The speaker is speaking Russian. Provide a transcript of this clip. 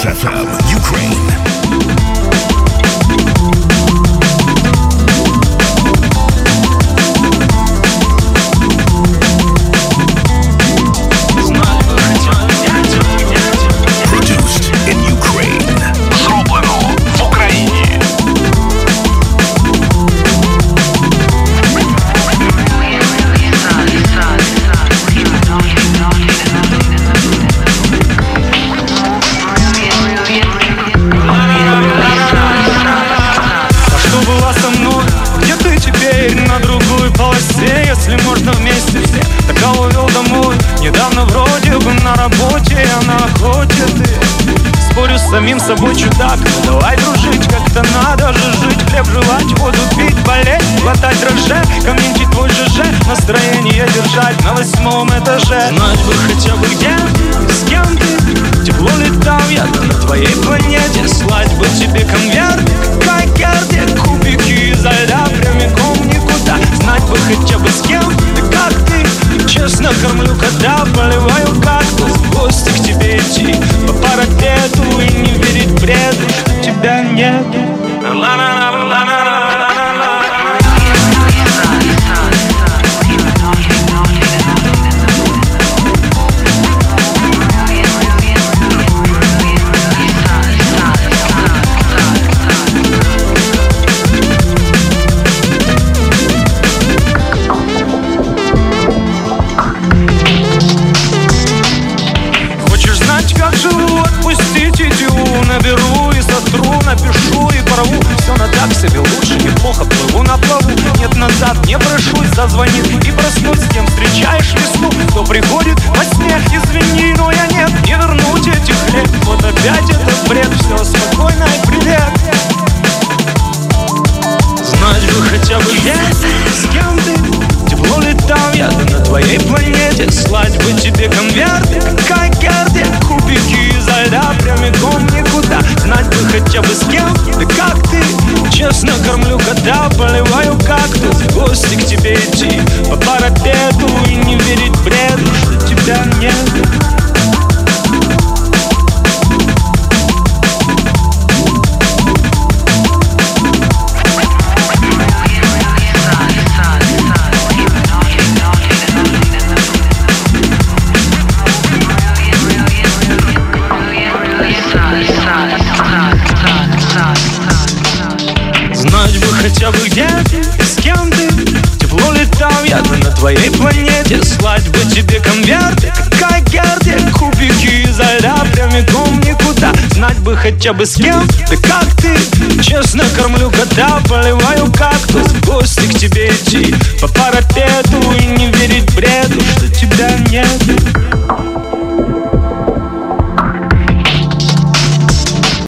Kiss FM, Ukraine. Если можно вместе все, тогда увел домой. Недавно вроде бы на работе, а на охоте ты. Спорю с самим собой, чудак, ну давай дружить, как-то надо же жить. Хлеб жевать, воду пить, болеть, глотать дрожжи, комментить твой ЖЖ, настроение держать на 8-м этаже. Знать бы хотя бы где, с кем ты, тепло летал я на твоей планете. Слать бы тебе конверты, как карте, кубики изо льда прямиком никуда. Знать бы хотя бы с кем, да как ты. Честно кормлю кота, поливаю кактус, в гости к тебе идти по парапету и не верить бреду, что тебя нету. Как живу, отпустить идиу. Наберу и сотру, напишу и порву. Все на так себе, лучше неплохо плыву на плаву. Нет, назад не прошусь, зазвонит и проснусь. С кем встречаешь весну, кто приходит во сне. Извини, но я нет, не вернуть этих лет. Вот опять этот бред, все спокойно и привет. Знать бы хотя бы где, с кем ты. Тепло летал я на твоей планете. Слать бы тебе конверты, как карте, кубики изо льда прямиком никуда. Знать бы хотя бы с кем, да как ты. Честно кормлю кота, поливаю кактус, в гости к тебе идти по парапету и не верить бреду, что тебя нет. Знать бы хотя бы где ты, с кем ты. Тепло летал я на твоей планете. Слать бы тебе конверты, как карте, кубики изо льда прямиком никуда. Знать бы хотя бы с кем, да как ты. Честно кормлю кота, поливаю кактус, в гости к тебе идти по парапету и не верить бред.